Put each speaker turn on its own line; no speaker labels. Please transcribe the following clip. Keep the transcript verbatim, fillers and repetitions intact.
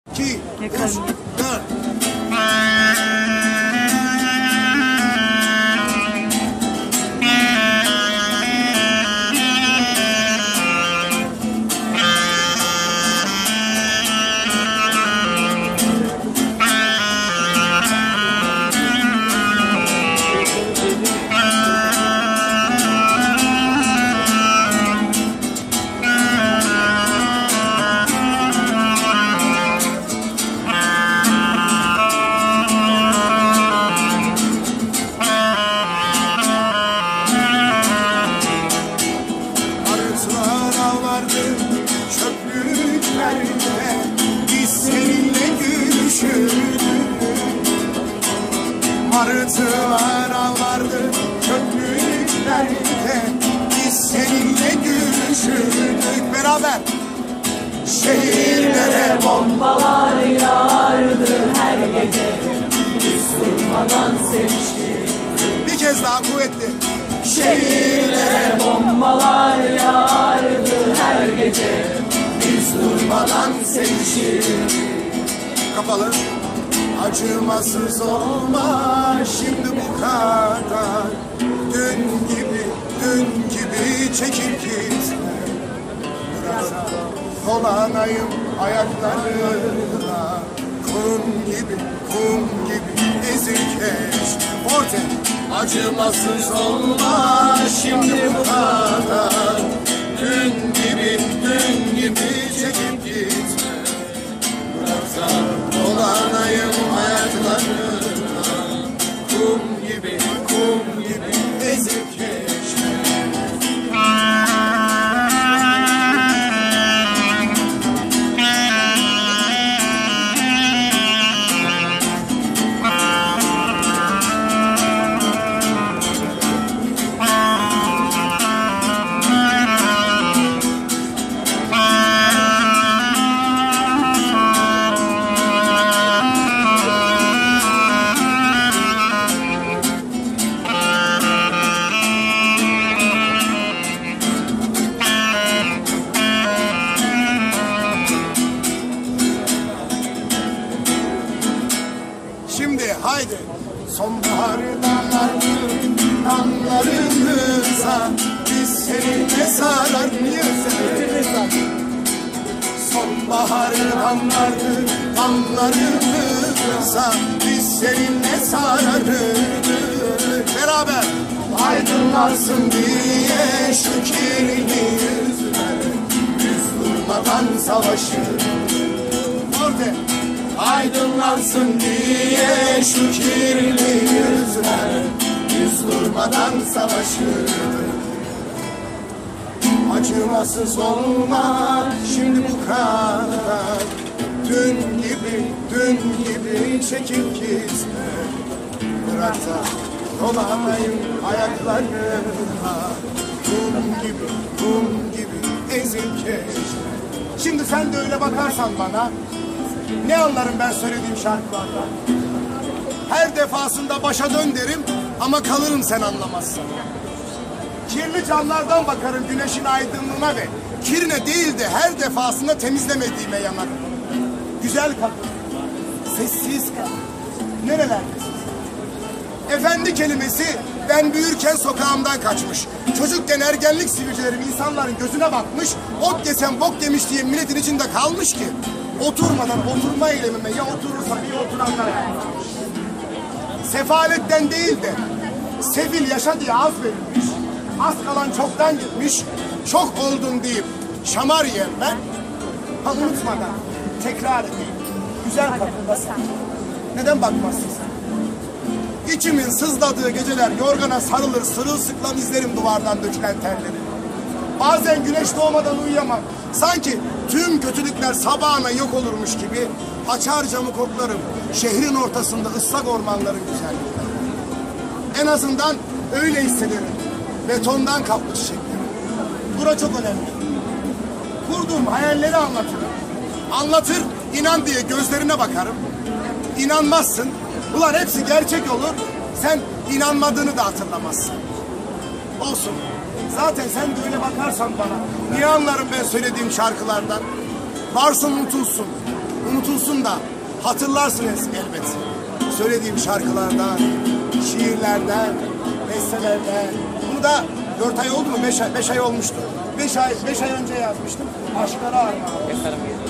iki, üç, dört. Arıtılar ağlardı çöplüklerde, biz seninle gülüşürdük beraber. Şehirlere
bombalar yağardı her gece, biz durmadan seviştik.
Bir kez daha kuvvetli.
Şehirlere bombalar yağardı her gece, biz durmadan seviştik.
Kapalı. Acımasız olma şimdi bu kadar. Dün gibi, dün gibi çekip gitme. Biraz dolanayım ayaklarına. Kum gibi, kum gibi ezip geç. Forte. Acımasız olma şimdi bu kadar. Dün gibi, dün gibi çekip gitme. Biraz dolanayım ayaklarına, kum gibi, kum gibi ezip geçme. Şimdi haydi sonbahardan damlarımıza biz seninle sarar mıyız? Sonbaharı damlardı damlarımıza biz seninle sarardık beraber. Aydınlarsın diye şu kirli yüzler, yüz durmadan savaşır. Orada aydınlansın diye şu kirli yüzler, yüz durmadan savaşır. Acımasız olma şimdi bu kadar. Dün gibi, dün gibi çekip gitme. Bırak da dolanayım ayaklarına. Kum gibi, kum gibi ezip geçme. Şimdi sen de öyle bakarsan bana, ne anlarım ben söylediğim şarkılardan? Her defasında başa dön derim ama kalırım sen anlamazsan. Kirli camlardan bakarım güneşin aydınlığına ve kirine değil de her defasında temizlemediğime yanarım. Güzel kadın, sessiz kadın, nerelerdesin? Efendi kelimesi ben büyürken sokağımdan kaçmış. Çocukken ergenlik sivilcelerim insanların gözüne bakmış, ot yesem bok yemiş diye milletin içinde kalmış ki oturmadan oturma eylemime ya oturursa bir oturanlar yapmış. Sefaletten değil de sefil yaşa diye az verilmiş. Az kalan çoktan gitmiş, çok oldun deyip şamar yiyen ben. Ha unutmadan tekrar edeyim. Güzel kadındasın. Neden bakmazsın sen? İçimin sızladığı geceler yorgana sarılır, sırılsıklam izlerim duvardan dökülen terleri. Bazen güneş doğmadan uyuyamam. Sanki tüm kötülükler sabahına yok olurmuş gibi açar camı koklarım. Şehrin ortasında ıslak ormanların güzelliği. En azından öyle hissederim. Betondan kaplı çiçekler. Bura çok önemli. Kurduğum hayalleri anlatırım. Anlatır, inan diye gözlerine bakarım. İnanmazsın. Ulan hepsi gerçek olur. Sen inanmadığını da hatırlamazsın. Olsun. Zaten sen de öyle bakarsan bana, niye anlarım ben söylediğim şarkılardan? Varsın unutulsun. unutulsun da hatırlarsınız elbet. Söylediğim şarkılardan, şiirlerden, bestelerden. Bunu da dört ay oldu mu? Beş ay, beş ay olmuştu. Beş ay, beş ay önce yazmıştım. Aşklara armağan.